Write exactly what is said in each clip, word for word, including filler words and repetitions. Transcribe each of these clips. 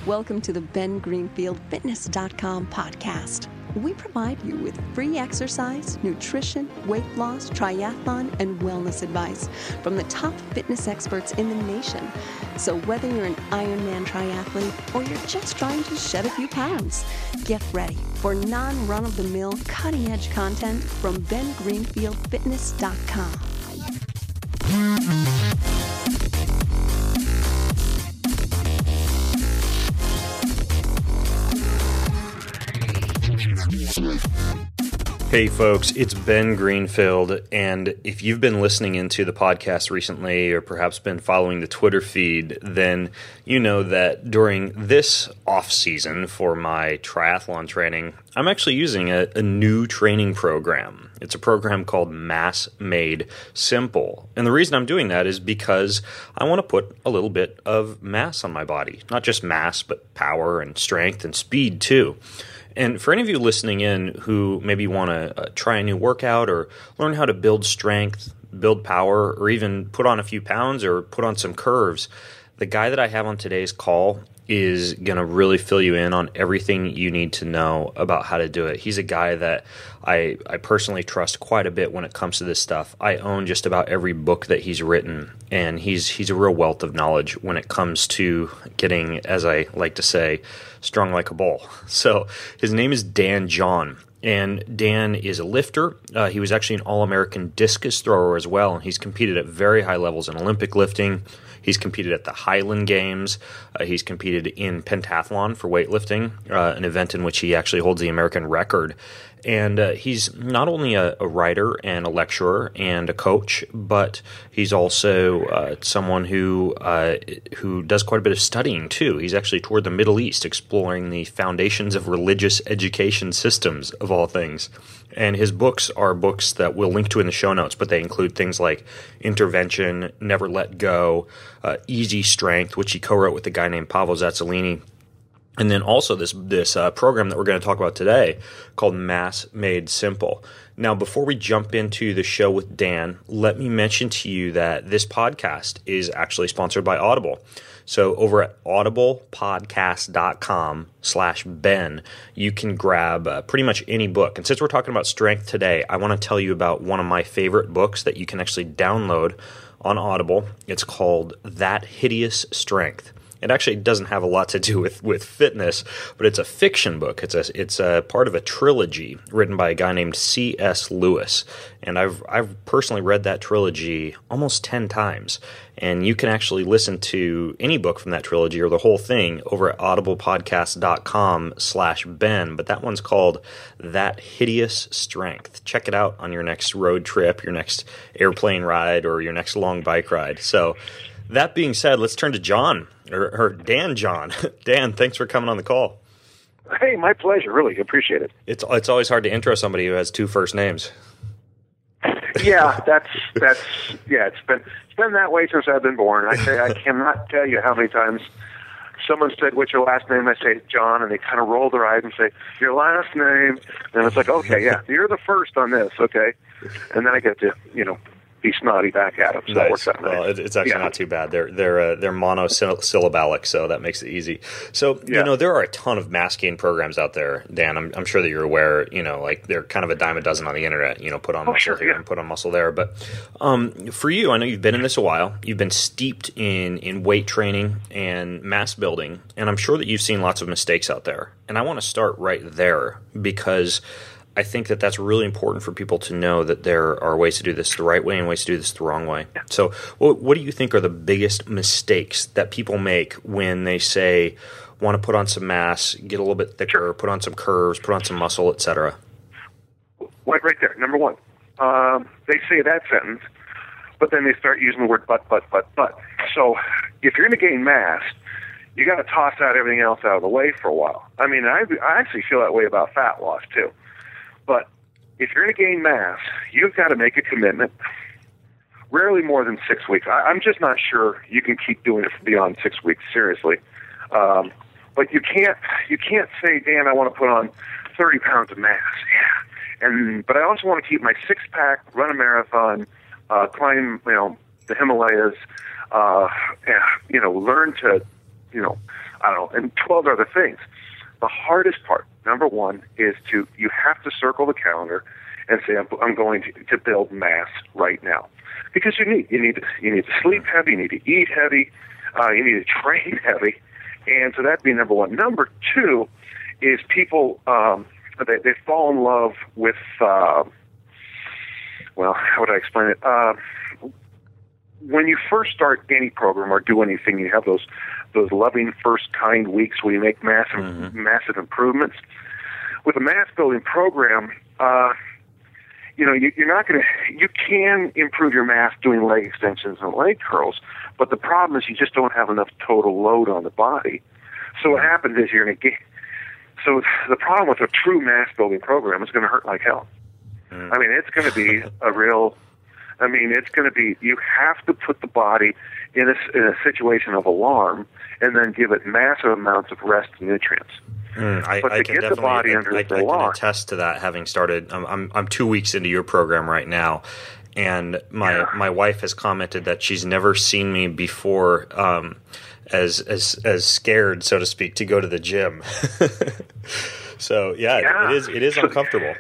Welcome to the Ben Greenfield Fitness dot com podcast. We provide you with free exercise, nutrition, weight loss, triathlon, and wellness advice from the top fitness experts in the nation. So whether you're an Ironman triathlete or you're just trying to shed a few pounds, get ready for non-run-of-the-mill, cutting-edge content from Ben Greenfield Fitness dot com. Hey folks, it's Ben Greenfield, and if you've been listening into the podcast recently or perhaps been following the Twitter feed, then you know that during this off-season for my triathlon training, I'm actually using a, a new training program. It's a program called Mass Made Simple, and the reason I'm doing that is because I want to put a little bit of mass on my body. Not just mass, but power and strength and speed too. And for any of you listening in who maybe want to uh, try a new workout or learn how to build strength, build power, or even put on a few pounds or put on some curves, the guy that I have on today's call is going to really fill you in on everything you need to know about how to do it. He's a guy that I, I personally trust quite a bit when it comes to this stuff. I own just about every book that he's written, and he's he's a real wealth of knowledge when it comes to getting, as I like to say, strong like a bull. So his name is Dan John. And Dan is a lifter. Uh, he was actually an All-American discus thrower as well, and he's competed at very high levels in Olympic lifting. He's competed at the Highland Games. Uh, he's competed in pentathlon for weightlifting, uh, an event in which he actually holds the American record. And uh, he's not only a, a writer and a lecturer and a coach, but he's also uh, someone who uh, who does quite a bit of studying too. He's actually toured the Middle East exploring the foundations of religious education systems, of all things. And his books are books that we'll link to in the show notes, but they include things like Intervention, Never Let Go, uh, Easy Strength, which he co-wrote with a guy named Pavel Tsatsouline. And then also this this uh, program that we're going to talk about today called Mass Made Simple. Now, before we jump into the show with Dan, let me mention to you that this podcast is actually sponsored by Audible. So over at audiblepodcast.com slash Ben, you can grab uh, pretty much any book. And since we're talking about strength today, I want to tell you about one of my favorite books that you can actually download on Audible. It's called That Hideous Strength. It actually doesn't have a lot to do with, with fitness, but it's a fiction book. It's a it's a part of a trilogy written by a guy named C S Lewis, and I've I've personally read that trilogy almost ten times. And you can actually listen to any book from that trilogy or the whole thing over at audiblepodcast.com slash Ben. But that one's called That Hideous Strength. Check it out on your next road trip, your next airplane ride, or your next long bike ride. So that being said, let's turn to John, or, or Dan John. Dan, thanks for coming on the call. Hey, my pleasure. Really appreciate it. It's it's always hard to intro somebody who has two first names. Yeah, that's that's yeah. It's been it's been that way since I've been born. I say I cannot tell you how many times someone said, "What's your last name?" I say John, and they kind of roll their eyes and say, "Your last name," and it's like, "Okay, yeah, you're the first on this, okay," and then I get to you know. be snotty back at them, so nice. That works out nice. Well, it's actually yeah. not too bad. They're they're uh, they're monosyllabic, so that makes it easy. So yeah. you know there are a ton of mass gain programs out there, Dan. I'm I'm sure that you're aware. You know, like they're kind of a dime a dozen on the internet. You know, put on oh, muscle sure, here yeah. and put on muscle there. But um, for you, I know you've been in this a while. You've been steeped in in weight training and mass building, and I'm sure that you've seen lots of mistakes out there. And I want to start right there because I think that that's really important for people to know that there are ways to do this the right way and ways to do this the wrong way. So what, what do you think are the biggest mistakes that people make when they say, want to put on some mass, get a little bit thicker, sure. put on some curves, put on some muscle, et cetera? Right, right there. Number one, um, they say that sentence, but then they start using the word but, but, but, but. So if you're going to gain mass, you got to toss out everything else out of the way for a while. I mean, I, I actually feel that way about fat loss too. But if you're going to gain mass, you've got to make a commitment, rarely more than six weeks. I, I'm just not sure you can keep doing it for beyond six weeks, seriously. Um, but you can't you can't say, Dan, I want to put on thirty pounds of mass. Yeah. And But I also want to keep my six-pack, run a marathon, uh, climb you know, the Himalayas, uh, you know, learn to you know, I don't know, and twelve other things. The hardest part, number one, is to, you have to circle the calendar and say, I'm, I'm going to, to build mass right now. Because you need, you need to, you need to sleep heavy, you need to eat heavy, uh, you need to train heavy. And so that'd be number one. Number two is people, um, they, they fall in love with, uh, well, how would I explain it? Uh, when you first start any program or do anything, you have those those loving first kind weeks where you make massive mm-hmm. massive improvements. With a mass building program, uh, you know, you, you're not going to. You can improve your mass doing leg extensions and leg curls, but the problem is you just don't have enough total load on the body. So what happens is you're going to get. So the problem with a true mass building program is going to hurt like hell. Mm. I mean, it's going to be a real. I mean, it's going to be, you have to put the body in a, in a situation of alarm and then give it massive amounts of rest and nutrients. Mm, I, but I to can get the body I, under I, the I alarm. can attest to that, having started. I'm, I'm, I'm two weeks into your program right now, and my yeah. my wife has commented that she's never seen me before um, as as as scared, so to speak, to go to the gym. so yeah, yeah, it is it is so, uncomfortable.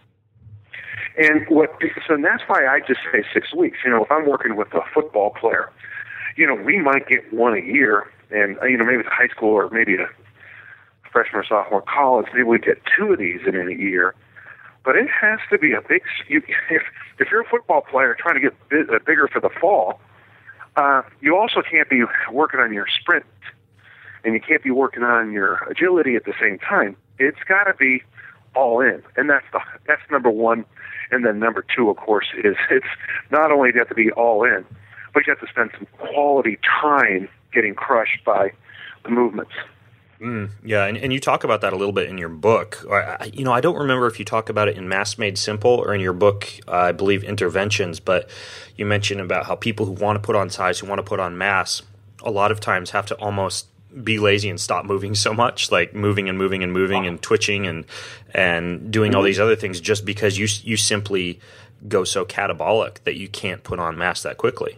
And what, so that's why I just say six weeks. You know, if I'm working with a football player, you know, we might get one a year, and you know, maybe it's high school or maybe a freshman or sophomore college, maybe we get two of these in a year. But it has to be a big. You, if if you're a football player trying to get big, uh, bigger for the fall, uh, you also can't be working on your sprint, and you can't be working on your agility at the same time. It's got to be all in, and that's the that's number one. And then number two, of course, is it's not only do you have to be all in, but you have to spend some quality time getting crushed by the movements. Mm, yeah, and, and you talk about that a little bit in your book. I, you know, I don't remember if you talk about it in Mass Made Simple or in your book, uh, I believe, Interventions, but you mentioned about how people who want to put on size, who want to put on mass, a lot of times have to almost be lazy and stop moving so much, like moving and moving and moving and twitching and and doing mm-hmm. all these other things just because you you simply go so catabolic that you can't put on mass that quickly.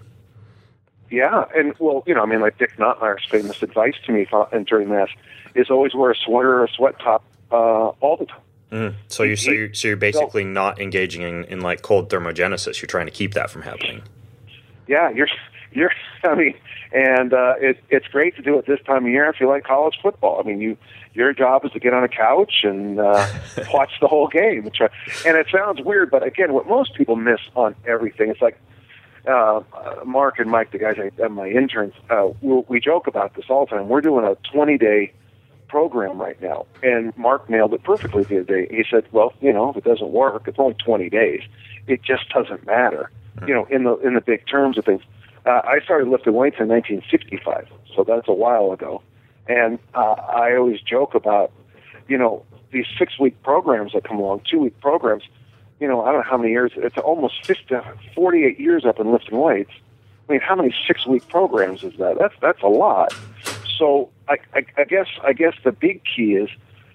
Yeah, and well, you know, I mean, like Dick Notmeyer's famous advice to me during mass is always wear a sweater or a sweat top uh, all the time. Mm. So you so you're, so you're basically so, not engaging in, in like cold thermogenesis. You're trying to keep that from happening. Yeah, you're you're. I mean. And uh, it, it's great to do it this time of year if you like college football. I mean, you your job is to get on a couch and uh, watch the whole game. And it sounds weird, but again, what most people miss on everything, it's like uh, Mark and Mike, the guys, I, my interns, uh, we, we joke about this all the time. We're doing a twenty-day program right now, and Mark nailed it perfectly the other day. He said, well, you know, if it doesn't work, it's only twenty days. It just doesn't matter, you know, in the in the big terms of things. Uh, I started lifting weights in nineteen sixty-five, so that's a while ago. And uh, I always joke about, you know, these six-week programs that come along, two-week programs. You know, I don't know how many years. It's almost fifty, forty-eight years up in lifting weights. I mean, how many six-week programs is that? That's that's a lot. So I, I, I guess I guess the big key is,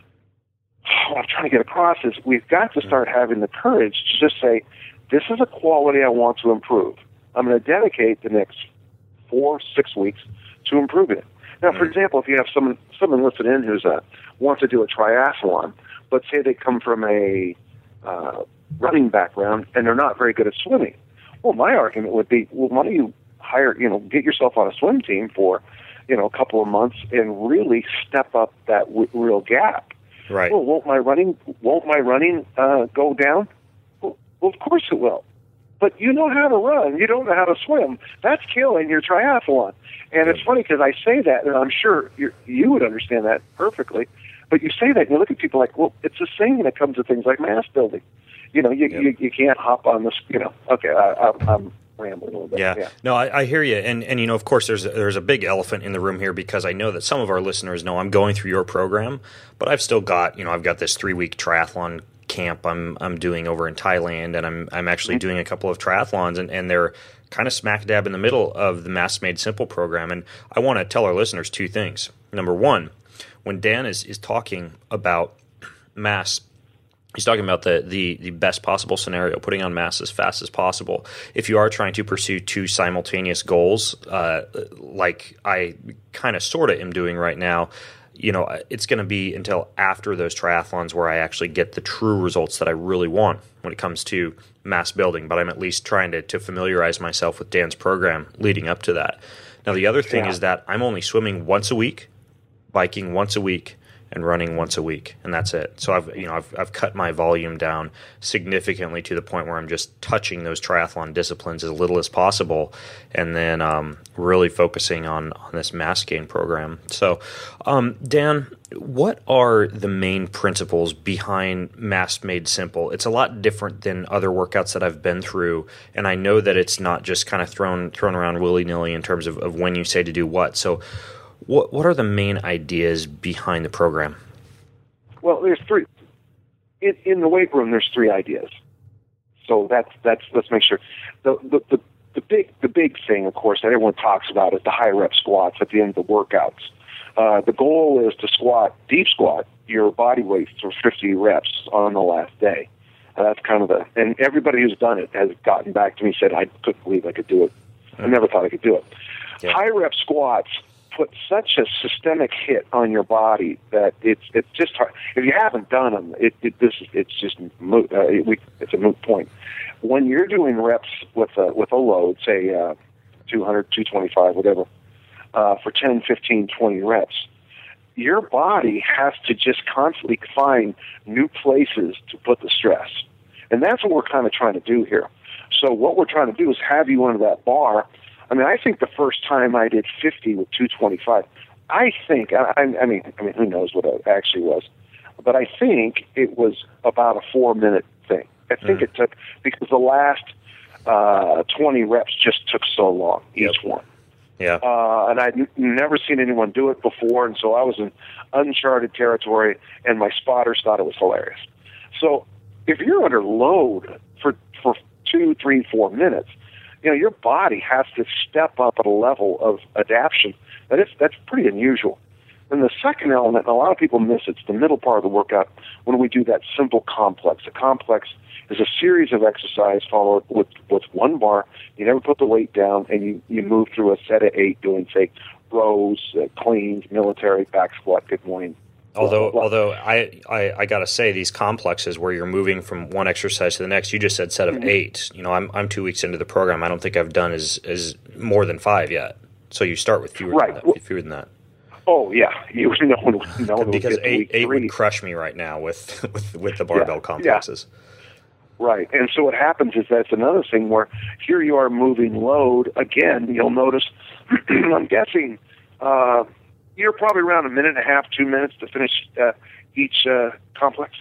what I'm trying to get across is we've got to start having the courage to just say, this is a quality I want to improve. I'm going to dedicate the next four, six weeks to improving it. Now, for example, if you have someone someone listed in who's a, wants to do a triathlon, but say they come from a uh, running background and they're not very good at swimming, well, my argument would be, well, why don't you hire, you know, get yourself on a swim team for, you know, a couple of months and really step up that w- real gap. Right. Well, won't my running won't my running uh, go down? Well, well, of course it will. But you know how to run. You don't know how to swim. That's killing your triathlon. And it's funny because I say that, and I'm sure you're, you would understand that perfectly. But you say that, and you look at people like, well, it's the same when it comes to things like mass building. You know, you yep. you, you can't hop on this. You know, okay, I, I, I'm rambling a little bit. Yeah, yeah. no, I, I hear you, and and you know, of course, there's there's a big elephant in the room here because I know that some of our listeners know I'm going through your program, but I've still got, you know, I've got this three week triathlon camp I'm I'm doing over in Thailand, and I'm I'm actually mm-hmm. doing a couple of triathlons, and, and they're kind of smack dab in the middle of the Mass Made Simple program. And I want to tell our listeners two things. Number one, when Dan is, is talking about mass, He's talking about the, the the best possible scenario, putting on mass as fast as possible. If you are trying to pursue two simultaneous goals, uh, like I kind of sort of am doing right now, you know, it's going to be until after those triathlons where I actually get the true results that I really want when it comes to mass building. But I'm at least trying to, to familiarize myself with Dan's program leading up to that. Now, the other thing Yeah. is that I'm only swimming once a week, biking once a week, and running once a week, and that's it. So I've you know I've I've cut my volume down significantly to the point where I'm just touching those triathlon disciplines as little as possible, and then um, really focusing on on this mass gain program. So, um, Dan, what are the main principles behind Mass Made Simple? It's a lot different than other workouts that I've been through, and I know that it's not just kind of thrown thrown around willy nilly in terms of, of when you say to do what. So. What what are the main ideas behind the program? Well, there's three. In, in the weight room, there's three ideas. So that's that's let's make sure. The, the the the big the big thing, of course, that everyone talks about is the high rep squats at the end of the workouts. Uh, the goal is to squat deep squat your body weight for fifty reps on the last day. And that's kind of the and everybody who's done it has gotten back to me and said I couldn't believe I could do it. I never thought I could do it. Yeah. High rep squats put such a systemic hit on your body that it's it's just hard. If you haven't done them, it, it this is it's just moot. Uh, it, we, it's a moot point. When you're doing reps with a with a load, say uh, two hundred, two twenty-five, whatever, uh, for ten, fifteen, twenty reps, your body has to just constantly find new places to put the stress, and that's what we're kind of trying to do here. So what we're trying to do is have you under that bar. I mean, I think the first time I did fifty with two twenty-five, I think, I, I mean, I mean, who knows what it actually was, but I think it was about a four-minute thing. I think mm. it took, because the last uh, twenty reps just took so long, each yep. one. Yeah. Uh, and I'd n- never seen anyone do it before, and so I was in uncharted territory, and my spotters thought it was hilarious. So if you're under load for, for two, three, four minutes, you know, your body has to step up at a level of adaptation that is that's pretty unusual. And the second element, and a lot of people miss it, it's the middle part of the workout when we do that simple complex. A complex is a series of exercise followed with, with one bar. You never put the weight down, and you, you move through a set of eight doing, say, rows, uh, cleans, military, back squat, good morning. Although, blah, blah, blah. although I, I, I got to say, these complexes where you're moving from one exercise to the next, you just said set of mm-hmm. eight. You know, I'm I'm two weeks into the program. I don't think I've done as, as more than five yet. So you start with fewer, right. than, that, well, fewer than that. Oh yeah, you no one no one because would eight eight three. would crush me right now with with, with the barbell yeah, complexes. Yeah. Right, and so what happens is that's another thing where here you are moving load again. You'll notice. I'm guessing. Uh, You're probably around a minute and a half, two minutes to finish uh, each uh, complex.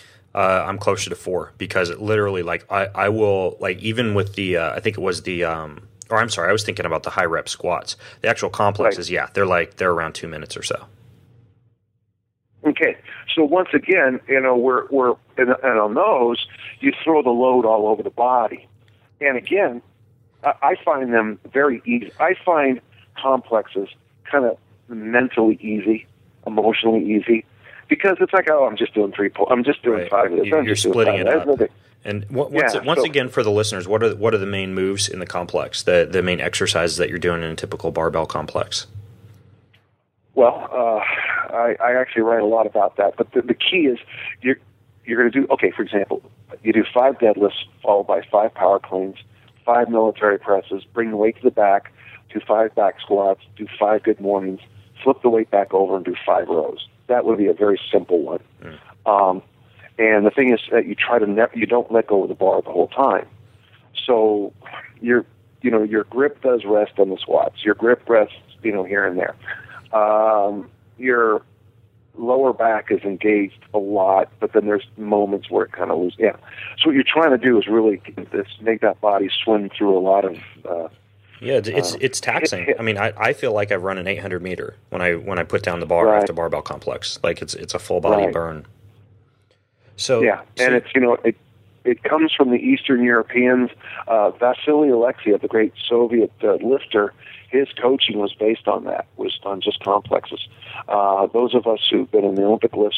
Uh, I'm closer to four because it literally, like, I, I will, like, even with the, uh, I think it was the, um, or I'm sorry, I was thinking about the high rep squats. The actual complexes, right. yeah, they're like, they're around two minutes or so. Okay, so once again, you know, we're, we're and, and on those, you throw the load all over the body. And again, I, I find them very easy. I find complexes kind of mentally easy, emotionally easy, because it's like, oh, I'm just doing three, I'm just doing right. five of this. You're, you're splitting it up. Nothing. And what, once, yeah, once so, again, for the listeners, what are what are the main moves in the complex? The the main exercises that you're doing in a typical barbell complex? Well, uh, I, I actually write a lot about that, but the, the key is you're you're going to do okay. For example, you do five deadlifts followed by five power cleans, five military presses, bring the weight to the back, do five back squats, do five good mornings, flip the weight back over, and do five rows. That would be a very simple one. Mm. Um, and the thing is that you try to never, you don't let go of the bar the whole time. So your, you know, your grip does rest on the squats. Your grip rests, you know, here and there. Um, your lower back is engaged a lot, but then there's moments where it kind of loses. Yeah. So what you're trying to do is really this, make that body swim through a lot of. Uh, yeah, it's um, it's taxing. Hit, hit. I mean, I, I feel like I've run an eight hundred meter when I when I put down the bar right. after barbell complex. Like it's it's a full body right. burn. So yeah, so, and it's you know it it comes from the Eastern Europeans. Uh, Vasily Alexiev, the great Soviet uh, lifter, his coaching was based on that, was on just complexes. Uh, those of us who've been in the Olympic lifts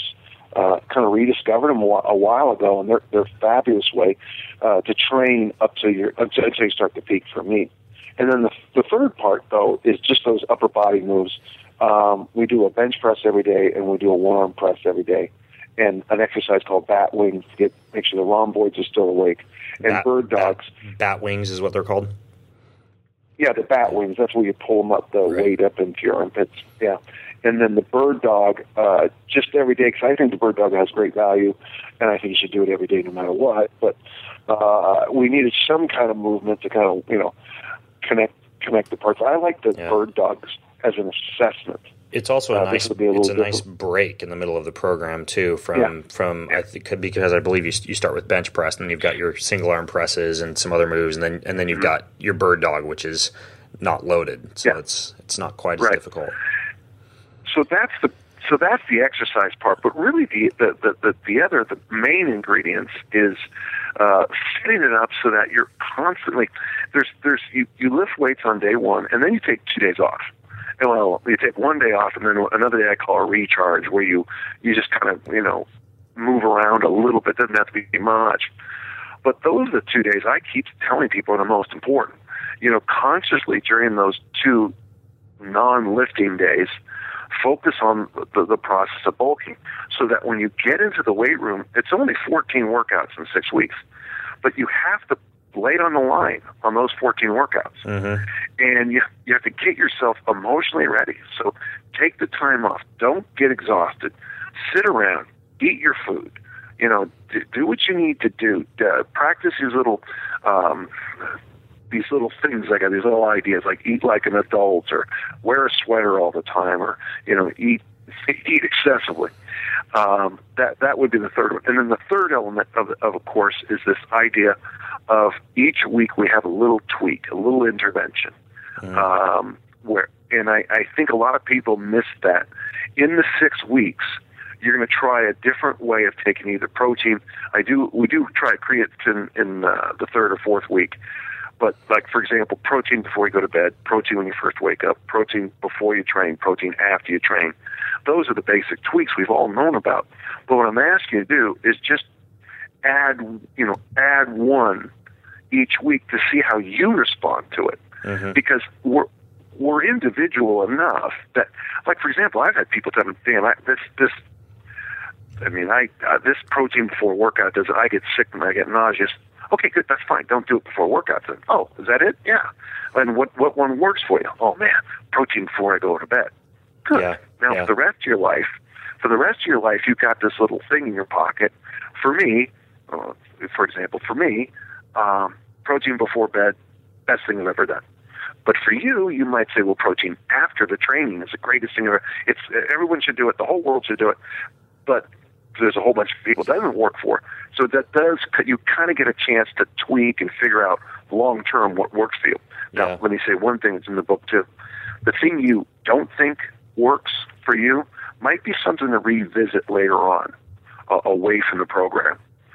uh, kind of rediscovered them a, wh- a while ago, and they're they're a fabulous way uh, to train up to your until, until you start to peak for me. And then the the third part though is just those upper body moves. Um, we do a bench press every day, and we do a one arm press every day, and an exercise called bat wings to get make sure the rhomboids are still awake. And bat, bird dogs. Bat, bat wings is what they're called. Yeah, the bat wings. That's where you pull them up, the right. weight up into your armpits. Yeah. And then the bird dog, uh, just every day, because I think the bird dog has great value, and I think you should do it every day no matter what. But uh, we needed some kind of movement to kind of, you know, connect connect the parts. I like the yeah. bird dogs as an assessment. It's also a uh, nice. A it's a different. nice break in the middle of the program too. From yeah. from I think because I believe you you start with bench press, and then you've got your single arm presses and some other moves, and then and then you've mm-hmm. got your bird dog, which is not loaded, so yeah. it's it's not quite as right. difficult. So that's the so that's the exercise part, but really the the the, the, the other the main ingredients is uh, setting it up so that you're constantly there's there's you, you lift weights on day one, and then you take two days off. And well, you take one day off, and then another day I call a recharge, where you you just kind of you know move around a little bit. Doesn't have to be much, but those are the two days I keep telling people are the most important. You know, consciously during those two non-lifting days, focus on the, the process of bulking, so that when you get into the weight room, it's only fourteen workouts in six weeks, but you have to lay it on the line on those fourteen workouts. Mm-hmm. And you, you have to get yourself emotionally ready. So take the time off. Don't get exhausted. Sit around. Eat your food. You know, do, do what you need to do. Uh, practice these little, um, these little things. Like these little ideas, like eat like an adult, or wear a sweater all the time, or you know, eat eat excessively. Um, that that would be the third one. And then the third element of of a course is this idea of each week we have a little tweak, a little intervention. Mm. Um, where and I, I think a lot of people miss that. In the six weeks, you're going to try a different way of taking either protein. I do we do try creatine in uh, the third or fourth week. But, like, for example, protein before you go to bed, protein when you first wake up, protein before you train, protein after you train. Those are the basic tweaks we've all known about. But what I'm asking you to do is just add, you know, add one each week to see how you respond to it. Mm-hmm. Because we're we're individual enough that, like, for example, I've had people tell me, damn, I, this, this, I mean, I uh, this protein before workout does it. I get sick and I get nauseous. Okay, good, that's fine. Don't do it before workouts. Then, oh, is that it? Yeah. And what what one works for you? Oh man, protein before I go to bed. Good. Yeah, now yeah. for the rest of your life, for the rest of your life, you've got this little thing in your pocket. For me, uh, for example, for me, um, protein before bed, best thing I've ever done. But for you, you might say, well, protein after the training is the greatest thing ever. It's everyone should do it. The whole world should do it. But there's a whole bunch of people it doesn't work for. So that does, you kind of get a chance to tweak and figure out long-term what works for you. Now, Yeah. let me say one thing that's in the book, too. The thing you don't think works for you might be something to revisit later on, uh, away from the program.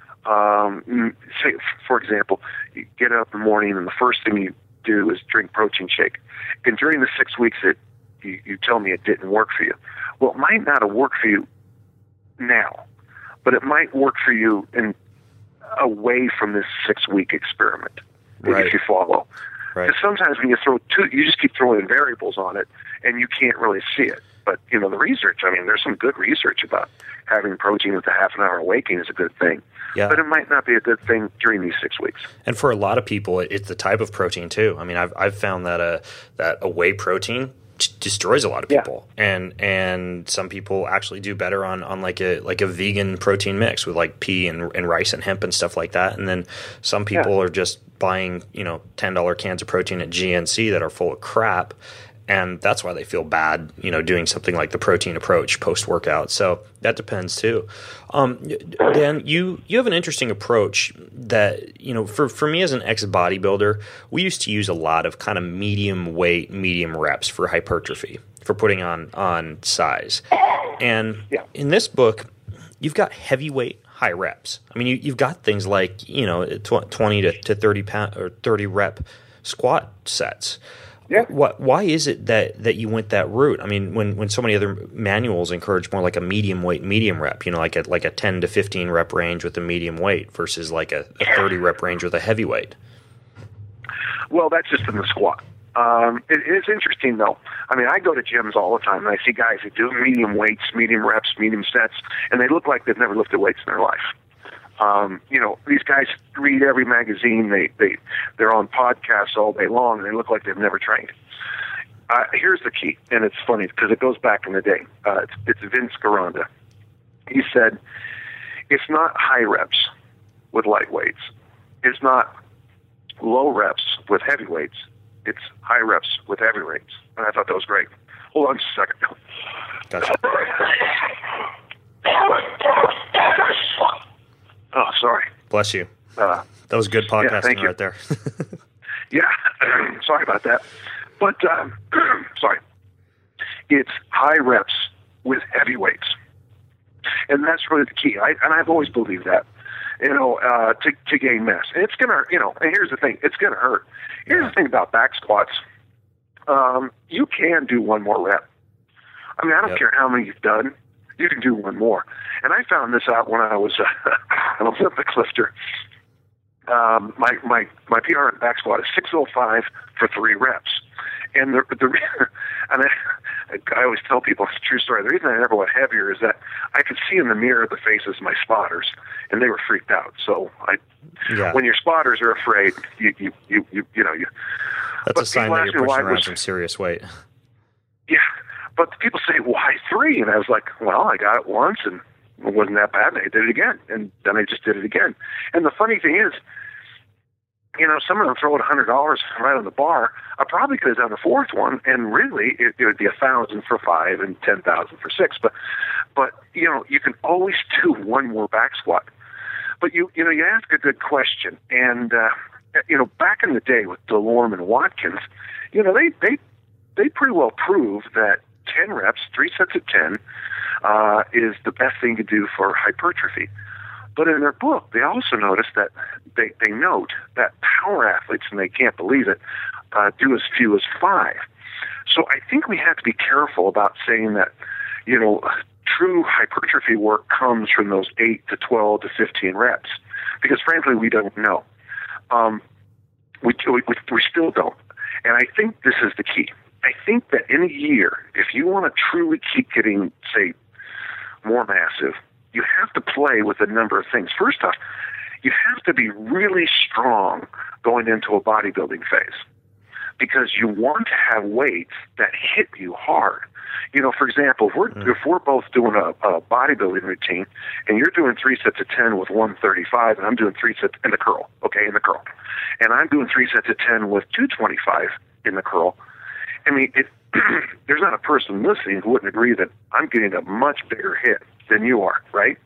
Um, say, for example, you get up in the morning and the first thing you do is drink protein shake. And during the six weeks that you, you tell me it didn't work for you, well, it might not have worked for you now, but it might work for you in away from this six-week experiment, right. if you follow. Right. Because sometimes when you throw two, you just keep throwing variables on it, and you can't really see it. But, you know, the research, I mean, there's some good research about having protein with a half an hour awakening is a good thing. Yeah. But it might not be a good thing during these six weeks. And for a lot of people, it, it's the type of protein, too. I mean, I've, I've found that a, that a whey protein destroys a lot of people, yeah. and and some people actually do better on, on like a like a vegan protein mix with like pea and, and rice and hemp and stuff like that. And then some people yeah. are just buying you know ten dollar cans of protein at G N C that are full of crap, and that's why they feel bad you know doing something like the protein approach post workout. So that depends too. Um, Dan, you you have an interesting approach that you know for for me as an ex bodybuilder, we used to use a lot of kind of medium weight, medium reps for hypertrophy, for putting on on size. And yeah. in this book, you've got heavyweight, high reps. I mean, you, you've got things like you know twenty to, to thirty pound or thirty rep squat sets. Yeah. What, why is it that, that you went that route? I mean, when, when so many other manuals encourage more like a medium weight, medium rep, you know, like a, like a ten to fifteen rep range with a medium weight versus like a, a thirty rep range with a heavy weight. Well, that's just in the squat. Um, it is interesting, though. I mean, I go to gyms all the time, and I see guys who do medium weights, medium reps, medium sets, and they look like they've never lifted weights in their life. Um, you know, these guys read every magazine. They, they, they're on podcasts all day long, and they look like they've never trained. Uh, here's the key, and it's funny because it goes back in the day. Uh, it's, it's Vince Gironda. He said, it's not high reps with light weights. It's not low reps with heavy weights. It's high reps with heavy weights. And I thought that was great. Hold on just a second. Gotcha. Oh, sorry. Bless you. Uh, that was good podcasting yeah, right there. yeah, sorry about that. But, um, sorry. It's high reps with heavy weights. And that's really the key. I, and I've always believed that, you know, uh, to, to gain mass. And it's going to, you know, and here's the thing. It's going to hurt. Here's the thing about back squats. Um, you can do one more rep. I mean, I don't yep. care how many you've done. You can do one more. And I found this out when I was uh, an Olympic lifter. Um, my, my, my P R in back squat is six oh five for three reps. And the, the and I, I always tell people, it's a true story, the reason I never went heavier is that I could see in the mirror the faces of my spotters, and they were freaked out. So I, yeah. when your spotters are afraid, you, you, you, you, you know, you. That's a sign that you're pushing around some serious weight. Yeah. But people say, why three? And I was like, well, I got it once, and it wasn't that bad, and I did it again. And then I just did it again. And the funny thing is, you know, some of them throw it one hundred dollars right on the bar. I probably could have done the fourth one, and really it, it would be one thousand dollars for five and ten thousand dollars for six. But, but you know, you can always do one more back squat. But, you you know, you ask a good question. And, uh, you know, back in the day with DeLorme and Watkins, you know, they, they, they pretty well proved that ten reps, three sets of ten, uh, is the best thing to do for hypertrophy. But in their book, they also noticed that they, they note that power athletes, and they can't believe it, uh, do as few as five. So I think we have to be careful about saying that, you know, true hypertrophy work comes from those eight to twelve to fifteen reps, because frankly, we don't know. Um, we, we, we still don't. And I think this is the key. I think that in a year, if you want to truly keep getting, say, more massive, you have to play with a number of things. First off, you have to be really strong going into a bodybuilding phase, because you want to have weights that hit you hard. You know, for example, if we're, mm. if we're both doing a, a bodybuilding routine, and you're doing three sets of ten with one thirty-five, and I'm doing three sets in the curl, okay, in the curl, and I'm doing three sets of ten with two twenty-five in the curl, I mean, it, there's not a person listening who wouldn't agree that I'm getting a much bigger hit than you are, right?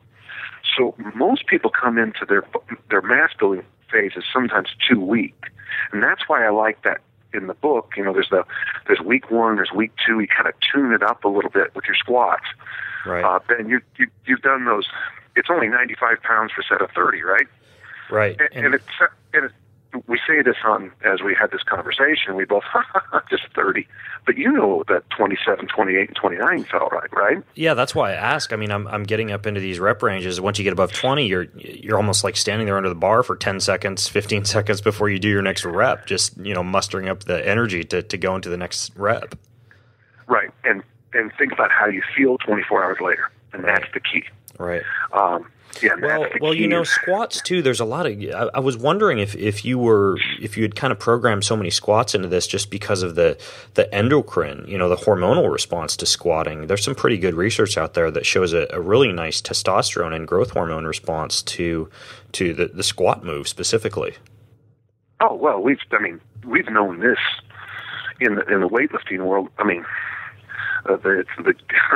So most people come into their their mass building phase is sometimes too weak, and that's why I like that in the book. You know, there's the there's week one, there's week two. You kind of tune it up a little bit with your squats. Right. Uh, Ben, you, you you've done those. It's only ninety-five pounds per set of thirty, right? Right. And, and, and it's and it's, we say this on as we had this conversation. We both just thirty, but you know that twenty-seven, twenty-eight, and twenty-nine felt right, right? Yeah, that's why I ask. I mean, I'm I'm getting up into these rep ranges. Once you get above twenty, you're you're almost like standing there under the bar for ten seconds, fifteen seconds before you do your next rep. Just, you know, mustering up the energy to, to go into the next rep. Right, and and think about how you feel twenty-four hours later, and right. that's the key. Right. Um, Yeah, well, well, you know, squats too. There's a lot of. I, I was wondering if, if you were if you had kind of programmed so many squats into this just because of the the endocrine, you know, the hormonal response to squatting. There's some pretty good research out there that shows a, a really nice testosterone and growth hormone response to to the, the squat move specifically. Oh well, we've I mean we've known this in the in the weightlifting world. I mean. Uh, the, the,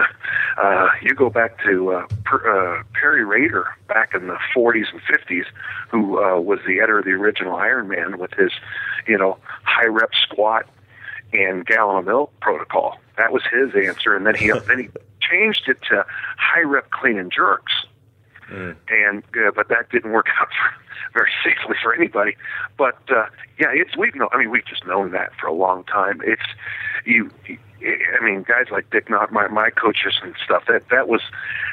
uh, you go back to uh, per, uh, Perry Rader back in the forties and fifties, who uh, was the editor of the original Iron Man with his, you know, high rep squat and gallon of milk protocol. That was his answer, and then he then he changed it to high rep clean and jerks. mm. and uh, but that didn't work out for, very safely for anybody. But uh, yeah, it's we've known. I mean, we've just known that for a long time. It's you. I mean, guys like Dick Knott, my my coaches and stuff. That that was.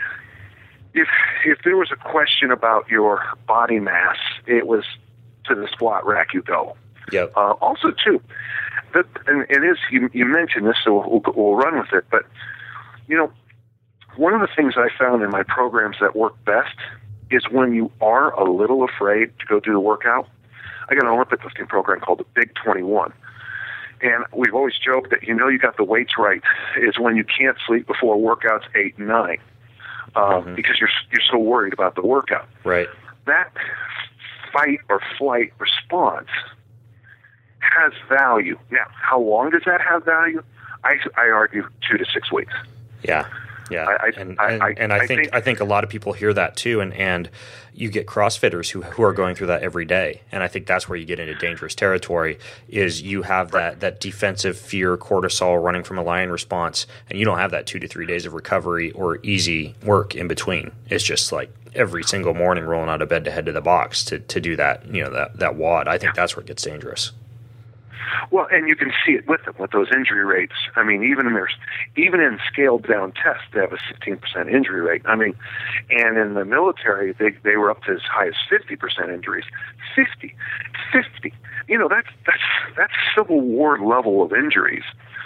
If if there was a question about your body mass, it was to the squat rack you go. Yep. Uh, also, too, that and it is you, you mentioned this, so we'll, we'll run with it. But you know, one of the things I found in my programs that work best is when you are a little afraid to go do the workout. I got an Olympic lifting program called the Big twenty-one, and we've always joked that you know you got the weights right is when you can't sleep before workouts eight and nine. Um, mm-hmm. Because you're you're so worried about the workout. Right. That fight or flight response has value. Now, how long does that have value? I, I argue two to six weeks. Yeah. Yeah, I, I, and, I, and, I, and I, I think, think I think a lot of people hear that too, and, and you get CrossFitters who who are going through that every day, and I think that's where you get into dangerous territory. Is you have that that defensive fear, cortisol running from a lion response, and you don't have that two to three days of recovery or easy work in between. It's just like every single morning rolling out of bed to head to the box to to do that you know that that WOD. I think that's where it gets dangerous. Well, and you can see it with them, with those injury rates. I mean, even in their, even in scaled down tests, they have a sixteen percent injury rate. I mean, and in the military, they they were up to as high as fifty percent injuries. fifty, fifty. You know, that's that's that's Civil War level of injuries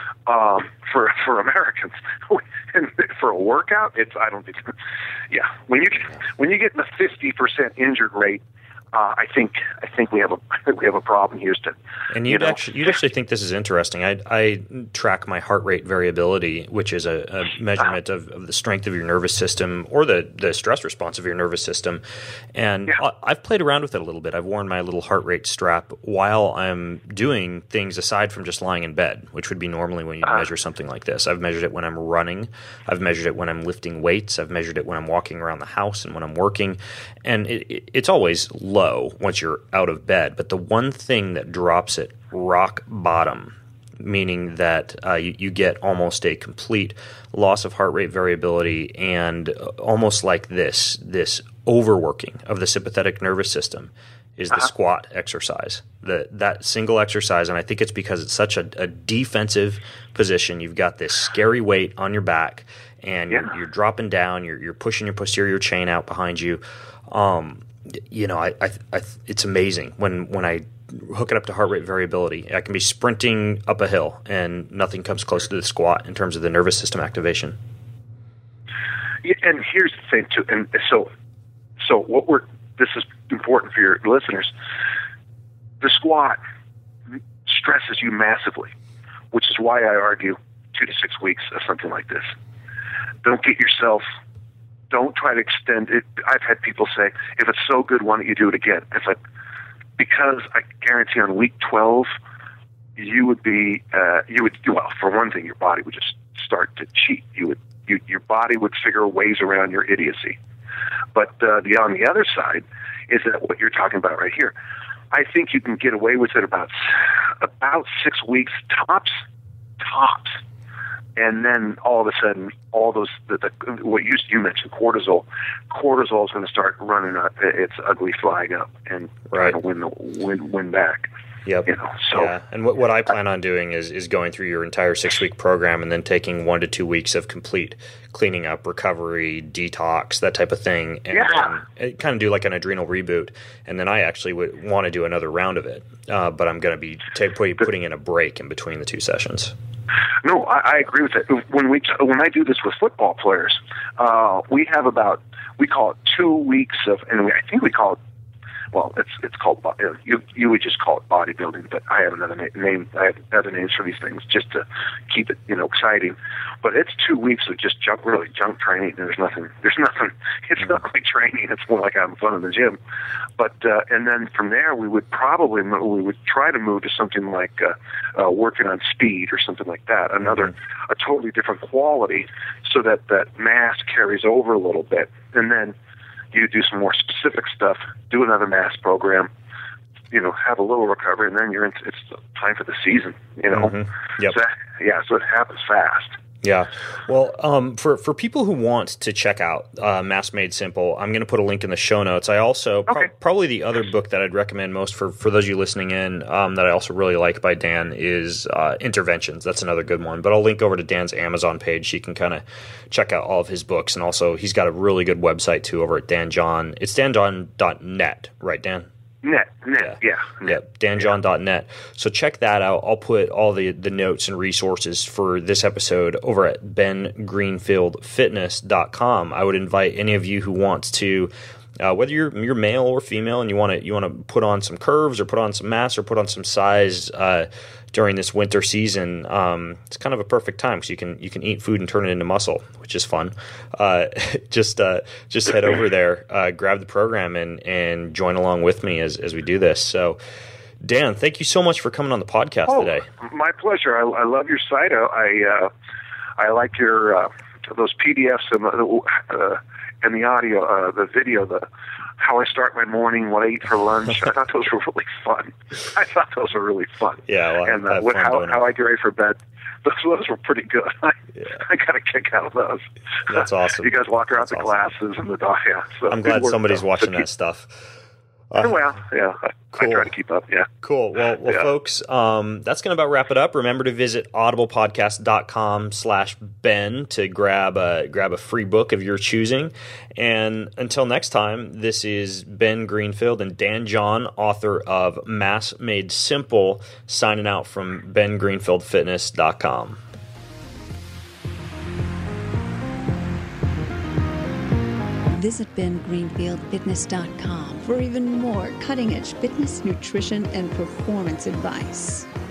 um, for for Americans. And for a workout, it's I don't think. Yeah, when you get, when you get in the fifty percent injured rate. Uh, I think I think we have a we have a problem, Houston. And you'd you know? actually you'd actually think this is interesting. I I track my heart rate variability, which is a, a measurement of, of the strength of your nervous system or the, the stress response of your nervous system. And yeah. I've played around with it a little bit. I've worn my little heart rate strap while I'm doing things aside from just lying in bed, which would be normally when you uh-huh. measure something like this. I've measured it when I'm running. I've measured it when I'm lifting weights. I've measured it when I'm walking around the house and when I'm working. And it, it, it's always low once you're out of bed, but the one thing that drops it rock bottom, meaning that uh, you, you get almost a complete loss of heart rate variability and almost like this this overworking of the sympathetic nervous system, is the uh-huh. squat exercise. The, that single exercise, and I think it's because it's such a, a defensive position. You've got this scary weight on your back, and yeah. you're, you're dropping down, you're, you're pushing your posterior chain out behind you. Um, You know, I, I, I, it's amazing when, when I hook it up to heart rate variability. I can be sprinting up a hill and nothing comes close to the squat in terms of the nervous system activation. Yeah, and here's the thing too. And so, so what we're this is important for your listeners. The squat stresses you massively, which is why I argue two to six weeks of something like this. Don't get yourself. Don't try to extend it. I've had people say, if it's so good, why don't you do it again? It's like, because I guarantee on week twelve, you would be, uh, you would, well, for one thing, your body would just start to cheat. You would, you, your body would figure ways around your idiocy. But uh, the on the other side is that what you're talking about right here. I think you can get away with it about, about six weeks tops, tops. And then all of a sudden, all those the, the, what you you mentioned, cortisol, cortisol is going to start running up its ugly flag up and right. trying to win the win win back. Yep. You know, so yeah. And what what I plan on doing is is going through your entire six week program and then taking one to two weeks of complete cleaning up, recovery, detox, that type of thing, and, yeah. and kind of do like an adrenal reboot. And then I actually would want to do another round of it, uh, but I'm going to be t- putting in a break in between the two sessions. No, I, I agree with that. When we when I do this with football players, uh, we have about we call it two weeks of, and we, I think we call it. Well, it's it's called you you would just call it bodybuilding, but I have another na- name. I have other names for these things just to keep it you know exciting. But it's two weeks of just junk, really junk training. There's nothing. There's nothing. It's not like training. It's more like having fun in the gym. But uh, and then from there, we would probably we would try to move to something like uh, uh, working on speed or something like that. Another mm-hmm. a totally different quality, so that that mass carries over a little bit, and then you do some more specific stuff, do another mass program, you know, have a little recovery, and then you're into, it's time for the season, you know. Mm-hmm. Yep. So that, yeah, so it happens fast. Yeah. Well, um, for, for people who want to check out uh, Mass Made Simple, I'm going to put a link in the show notes. I also, okay. pro- probably the other book that I'd recommend most for, for those of you listening in um, that I also really like by Dan is uh, Interventions. That's another good one. But I'll link over to Dan's Amazon page so you can kind of check out all of his books. And also, he's got a really good website, too, over at Dan John. It's dan john dot net, right, Dan? Net, net, yeah. Yeah, yeah dan john dot net. So check that out. I'll put all the, the notes and resources for this episode over at ben greenfield fitness dot com. I would invite any of you who wants to, uh, whether you're you're male or female, and you want to you want to put on some curves or put on some mass or put on some size uh, during this winter season. Um, it's kind of a perfect time because you can you can eat food and turn it into muscle, which is fun. Uh, just uh, just head over there, uh, grab the program, and and join along with me as as we do this. So, Dan, thank you so much for coming on the podcast oh, today. My pleasure. I, I love your site. I uh, I like your uh, those P D Fs and the uh, and the audio, uh, the video, the how I start my morning, what I eat for lunch. I thought those were really fun. I thought those were really fun. Yeah, well, and uh, what, how how I get ready for bed. Those, those were pretty good. I, yeah. I got a kick out of those. That's awesome. You guys walk around That's the awesome. glasses and the dog. Yeah, so I'm glad somebody's though. watching so that keep, stuff. Uh, well, yeah, I, cool. I try to keep up, yeah. Cool. Well, well, yeah. folks, um, that's going to about wrap it up. Remember to visit audiblepodcast.com slash Ben to grab a, grab a free book of your choosing. And until next time, this is Ben Greenfield and Dan John, author of Mass Made Simple, signing out from ben greenfield fitness dot com. Visit ben greenfield fitness dot com for even more cutting-edge fitness, nutrition, and performance advice.